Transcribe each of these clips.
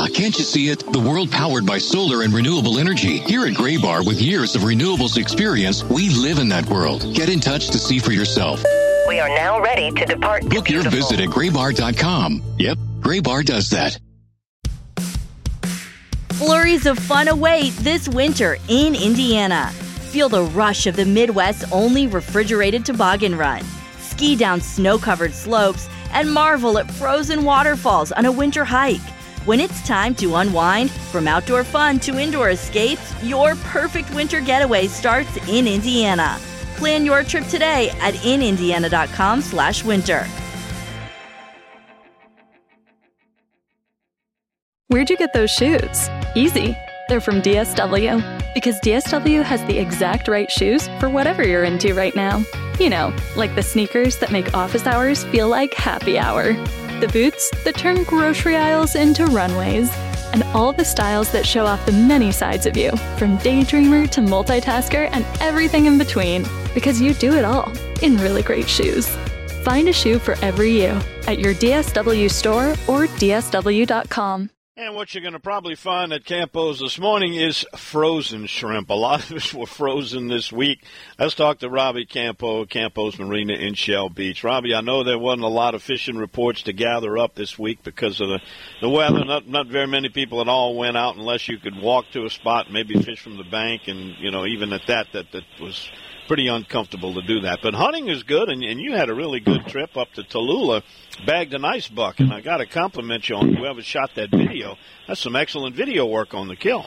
can't you see it? The world powered by solar and renewable energy. Here at Gray Bar, with years of renewables experience, we live in that world. Get in touch to see for yourself. We are now ready to depart. Book your visit at graybar.com. Yep, Gray Bar does that. Flurries of fun await this winter in Indiana. Feel the rush of the Midwest's only refrigerated toboggan run. Ski down snow-covered slopes and marvel at frozen waterfalls on a winter hike. When it's time to unwind, from outdoor fun to indoor escapes, your perfect winter getaway starts in Indiana. Plan your trip today at inindiana.com/winter. Where'd you get those shoes? Easy. They're from DSW. Because DSW has the exact right shoes for whatever you're into right now. You know, like the sneakers that make office hours feel like happy hour. The boots that turn grocery aisles into runways. And all the styles that show off the many sides of you, from daydreamer to multitasker and everything in between. Because you do it all in really great shoes. Find a shoe for every you at your DSW store or DSW.com. And what you're going to probably find at Campo's this morning is frozen shrimp. A lot of us were frozen this week. Let's talk to Robbie Campo, Campo's Marina in Shell Beach. Robbie, I know there wasn't a lot of fishing reports to gather up this week because of the weather. Not very many people at all went out unless you could walk to a spot, maybe fish from the bank, and, you know, even at that was pretty uncomfortable to do that. But hunting is good, and you had a really good trip up to Tallulah, bagged a nice buck, and I got to compliment you on whoever shot that video. That's some excellent video work on the kill.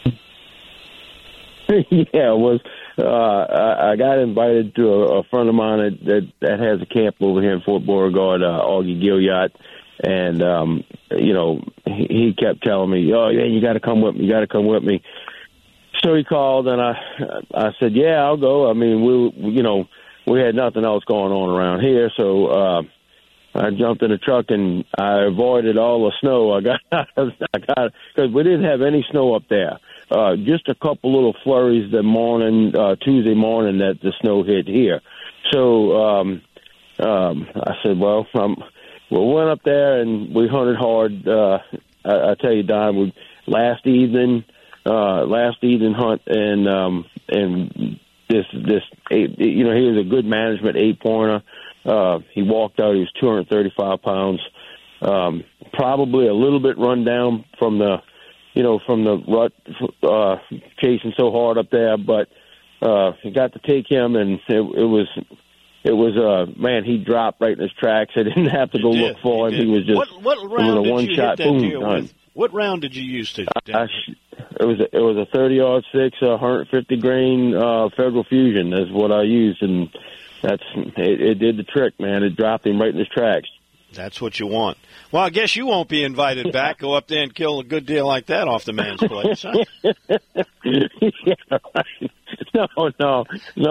Yeah, it was. I got invited to a friend of mine that has a camp over here in Fort Beauregard, Augie Gilliot, and you know, he kept telling me, "Oh, yeah, you got to come with me. You got to come with me." So he called, and I said, "Yeah, I'll go." I mean, we had nothing else going on around here, so I jumped in the truck and I avoided all the snow. I got because we didn't have any snow up there. Just a couple little flurries the morning, Tuesday morning, that the snow hit here. So I said, "Well, we went up there and we hunted hard." I tell you, Don, last evening hunt, and this he was a good management 8-pointer. He walked out. He was 235 pounds, probably a little bit run down from the rut, chasing so hard up there. But he got to take him, and it was man. He dropped right in his tracks. I didn't have to go look for him. He was just what round a one-shot boom done. What round did you use to? It was a 30-yard 6, 150 grain Federal Fusion is what I used, and it did the trick, man. It dropped him right in his tracks. That's what you want. Well, I guess you won't be invited back. Go up there and kill a good deal like that off the man's place, huh? Yeah, right. No.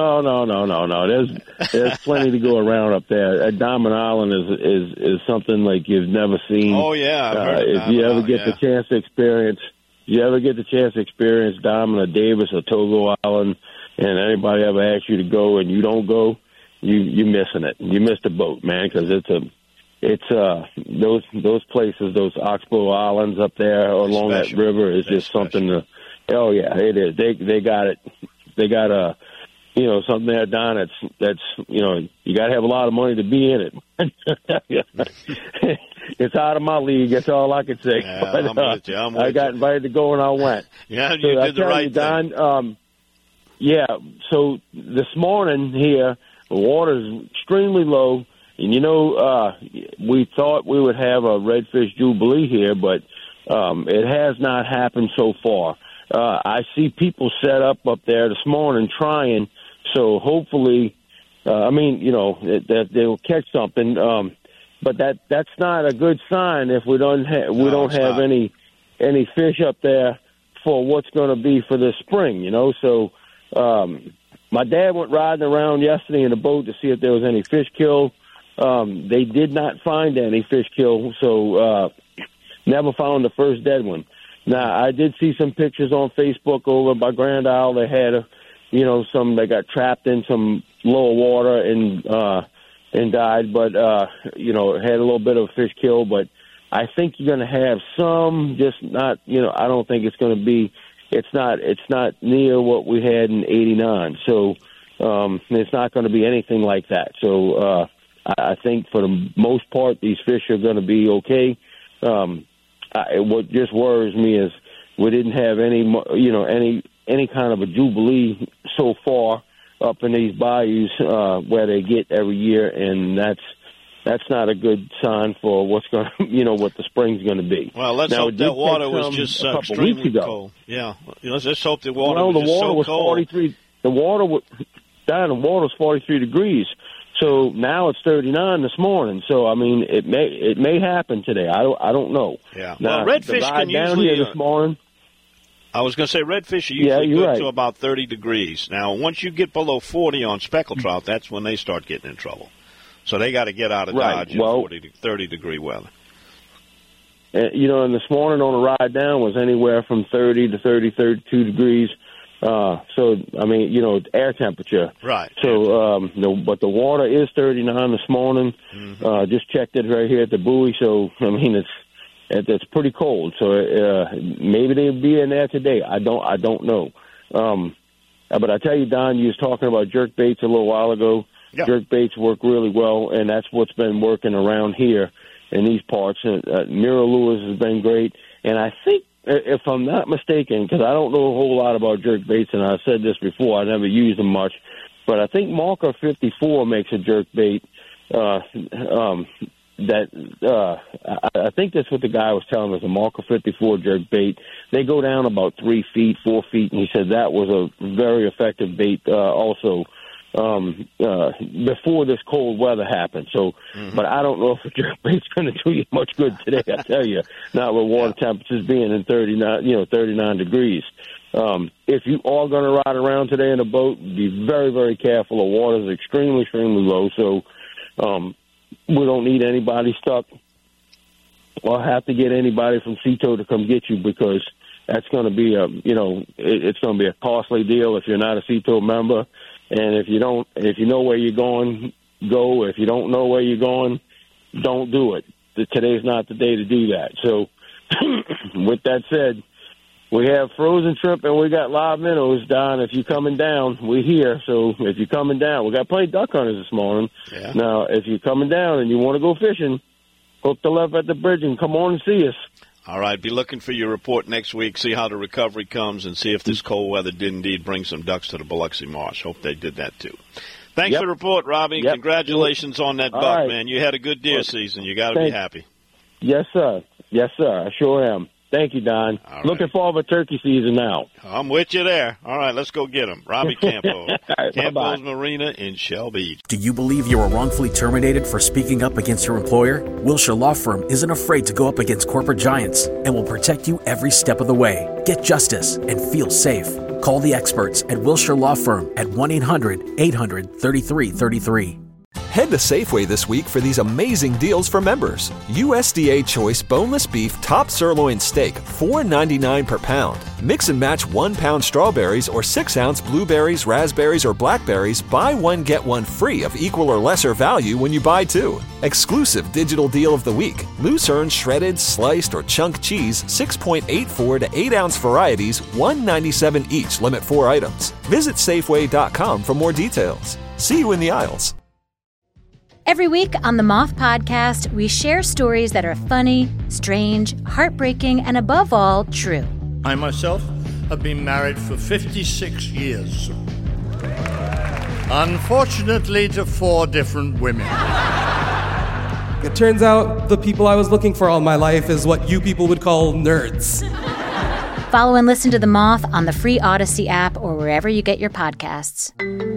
There's plenty to go around up there. Diamond Island is something like you've never seen. Oh yeah, I've heard if you ever get the chance to experience. Diamond or Davis or Togo Island, and anybody ever asks you to go and you don't go, you're missing it. You missed the boat, man, because it's those places, those Oxbow Islands up there along that river is just something to. Oh yeah, it is. They got it. They got something there, Don. That's you got to have a lot of money to be in it. It's out of my league. That's all I can say. Yeah, but, I'm with you. I got invited to go and I went. Yeah, you did the right thing. Don, yeah. So this morning here, the water is extremely low, and we thought we would have a redfish jubilee here, but it has not happened so far. I see people set up there this morning trying, so hopefully, that they'll catch something. But that's not a good sign if we don't have any fish up there for what's going to be for this spring. So my dad went riding around yesterday in a boat to see if there was any fish killed. They did not find any fish killed, so never found the first dead one. Now, I did see some pictures on Facebook over by Grand Isle. They had, they got trapped in some lower water and died, but, had a little bit of fish kill. But I think you're going to have some, just not, I don't think it's going to be, it's not near what we had in '89. So it's not going to be anything like that. So I think for the most part, these fish are going to be okay. What just worries me is we didn't have any kind of a jubilee so far up in these bayous where they get every year, and that's not a good sign for what's going to, what the spring's going to be. Well, let's hope that water was just extremely cold. Yeah, let's just hope the water was just so cold. 43. The water was 43 degrees. So now it's 39 this morning. So I mean, it may happen today. I don't know. Yeah. Now, well, redfish can usually here this morning. I was going to say redfish are usually good to about 30 degrees. Now, once you get below 40 on speckled trout, that's when they start getting in trouble. So they got to get out of Dodge in 30-degree weather. And this morning on the ride down was anywhere from 30 to 32 degrees. So, I mean, air temperature. Right. So, but the water is 39 this morning. Mm-hmm. Just checked it right here at the buoy. So, I mean, it's pretty cold. So, maybe they'll be in there today. I don't know. But I tell you, Don, you was talking about jerk baits a little while ago. Yep. Jerk baits work really well, and that's what's been working around here in these parts. Mirror lures has been great. And I think, if I'm not mistaken, because I don't know a whole lot about jerk baits, and I've said this before, I never use them much, but I think Marker 54 makes a jerk bait I think that's what the guy was telling us, a Marker 54 jerk bait. They go down about 3 feet, 4 feet, and he said that was a very effective bait also before this cold weather happened. So, but I don't know if a jerk bait's going to do you much good today. I tell you, not with water temperatures being in 39 degrees. If you are going to ride around today in a boat, be very, very careful. The water is extremely, extremely low. So, we don't need anybody stuck or have to get anybody from Cito to come get you, because that's going to be it's going to be a costly deal if you're not a Cito member. And if you know where you're going, go. If you don't know where you're going, don't do it. Today's not the day to do that. So, with that said, we have frozen shrimp and we got live minnows, Don. If you're coming down, we're here. So, if you're coming down, we got plenty of duck hunters this morning. Yeah. Now, if you're coming down and you want to go fishing, hook the left at the bridge and come on and see us. All right, be looking for your report next week, see how the recovery comes, and see if this cold weather did indeed bring some ducks to the Biloxi Marsh. Hope they did that, too. Thanks for the report, Robbie. Yep. Congratulations on that buck, man. You had a good deer season. You got to be happy. Yes, sir. Yes, sir. I sure am. Thank you, Don. Right. Looking forward to turkey season now. I'm with you there. All right, let's go get him. Robbie Campo. Campo's Marina in Shell Beach. Do you believe you were wrongfully terminated for speaking up against your employer? Wilshire Law Firm isn't afraid to go up against corporate giants and will protect you every step of the way. Get justice and feel safe. Call the experts at Wilshire Law Firm at 1-800-800-3333. Head to Safeway this week for these amazing deals for members. USDA Choice Boneless Beef Top Sirloin Steak, $4.99 per pound. Mix and match 1 pound strawberries or 6-ounce blueberries, raspberries, or blackberries. Buy one, get one free of equal or lesser value when you buy 2. Exclusive digital deal of the week. Lucerne shredded, sliced, or chunk cheese, 6.84 to 8-ounce varieties, $1.97 each, limit 4 items. Visit Safeway.com for more details. See you in the aisles. Every week on the Moth Podcast, we share stories that are funny, strange, heartbreaking, and above all, true. I myself have been married for 56 years. Unfortunately, to 4 different women. It turns out the people I was looking for all my life is what you people would call nerds. Follow and listen to The Moth on the free Odyssey app or wherever you get your podcasts.